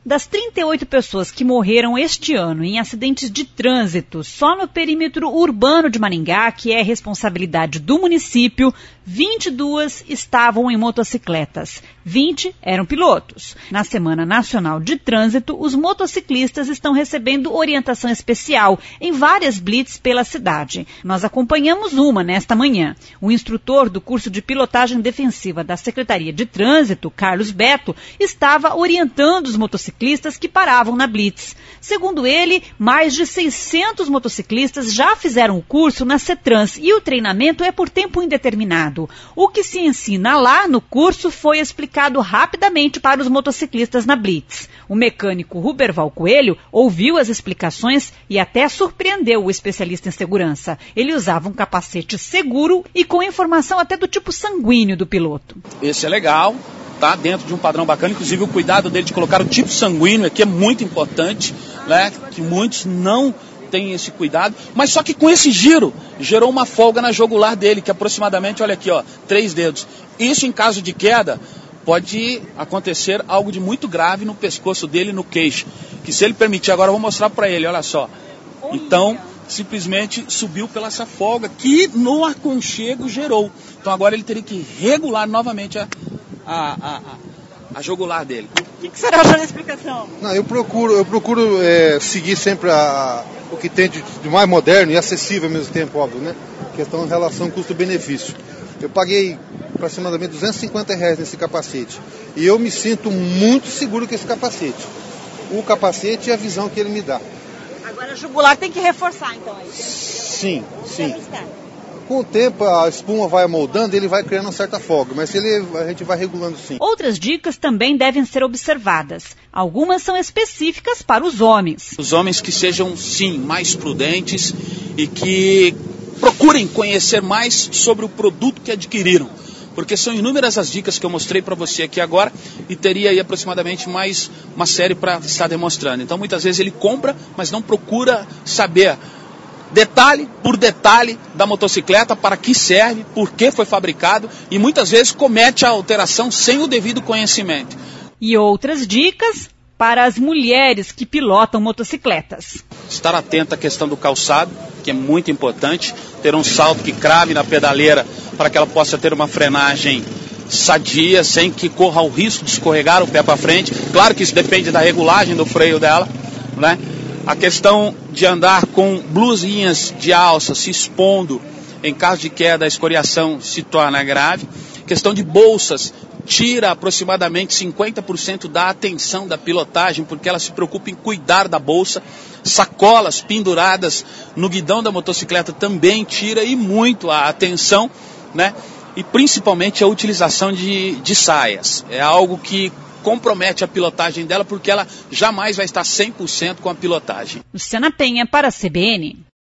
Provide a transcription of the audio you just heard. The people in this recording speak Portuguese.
Das 38 pessoas que morreram este ano em acidentes de trânsito só no perímetro urbano de Maringá, que é responsabilidade do município, 22 estavam em motocicletas, 20 eram pilotos. Na Semana Nacional de Trânsito, os motociclistas estão recebendo orientação especial em várias blitz pela cidade. Nós acompanhamos uma nesta manhã. O instrutor do curso de pilotagem defensiva da Secretaria de Trânsito, Carlos Beto, estava orientando os motociclistas que paravam na blitz. Segundo ele, mais de 600 motociclistas já fizeram o curso na CETRANS e o treinamento é por tempo indeterminado. O que se ensina lá no curso foi explicado rapidamente para os motociclistas na blitz. O mecânico Ruberval Coelho ouviu as explicações e até surpreendeu o especialista em segurança. Ele usava um capacete seguro e com informação até do tipo sanguíneo do piloto. Esse é legal. Tá dentro de um padrão bacana, inclusive o cuidado dele de colocar o tipo sanguíneo aqui é muito importante, né? Que muitos não têm esse cuidado, mas só que com esse giro, gerou uma folga na jugular dele, que aproximadamente, olha aqui, ó, 3 dedos. Isso em caso de queda, pode acontecer algo de muito grave no pescoço dele, no queixo, que se ele permitir, agora eu vou mostrar para ele, olha só. Então, simplesmente subiu pela essa folga que no aconchego gerou. Então agora ele teria que regular novamente a jugular dele. O que será a explicação? Não, eu procuro seguir sempre o que tem de mais moderno e acessível ao mesmo tempo, óbvio, né? Questão em relação custo-benefício. Eu paguei aproximadamente R$250 nesse capacete. E eu me sinto muito seguro com esse capacete. O capacete e a visão que ele me dá. Agora a jugular tem que reforçar, então, aí? Sim. Com o tempo a espuma vai amoldando, ele vai criando uma certa folga, mas a gente vai regulando sim. Outras dicas também devem ser observadas. Algumas são específicas para os homens. Os homens que sejam, sim, mais prudentes e que procurem conhecer mais sobre o produto que adquiriram. Porque são inúmeras as dicas que eu mostrei para você aqui agora e teria aí aproximadamente mais uma série para estar demonstrando. Então muitas vezes ele compra, mas não procura saber detalhe por detalhe da motocicleta, para que serve, por que foi fabricado e muitas vezes comete a alteração sem o devido conhecimento. E outras dicas para as mulheres que pilotam motocicletas. Estar atento à questão do calçado, que é muito importante, ter um salto que crave na pedaleira para que ela possa ter uma frenagem sadia, sem que corra o risco de escorregar o pé para frente. Claro que isso depende da regulagem do freio dela, né? A questão de andar com blusinhas de alça se expondo, em caso de queda, a escoriação se torna grave. Questão de bolsas, tira aproximadamente 50% da atenção da pilotagem, porque ela se preocupa em cuidar da bolsa. Sacolas penduradas no guidão da motocicleta também tira e muito a atenção, né? E principalmente a utilização de saias. É algo que compromete a pilotagem dela, porque ela jamais vai estar 100% com a pilotagem. Luciana Penha para a CBN.